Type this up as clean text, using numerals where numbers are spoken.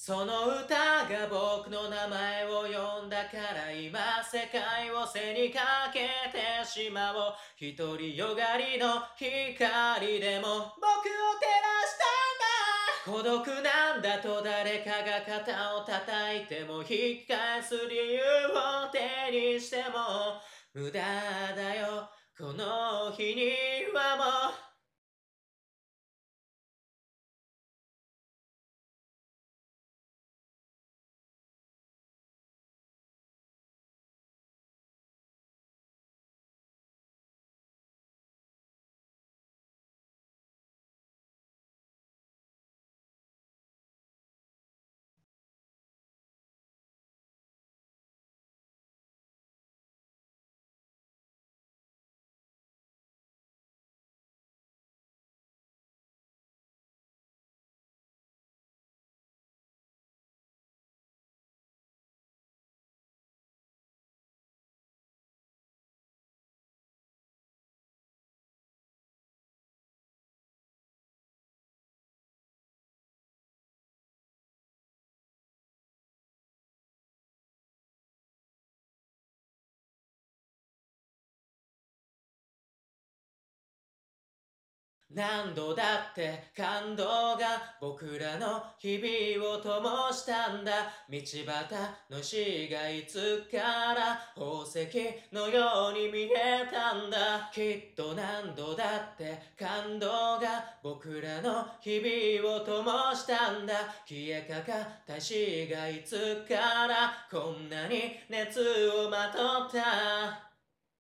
その歌が僕の名前を呼んだから今世界を背にかけてしまおう。一人よがりの光でも僕を照らしたんだ。孤独なんだと誰かが肩を叩いても引き返す理由を手にしても無駄だよこの日にはもう。何度だって感動が僕らの日々を灯したんだ。道端の死がいつから宝石のように見えたんだ。きっと何度だって感動が僕らの日々を灯したんだ。消えかかった死がいつからこんなに熱をまとった。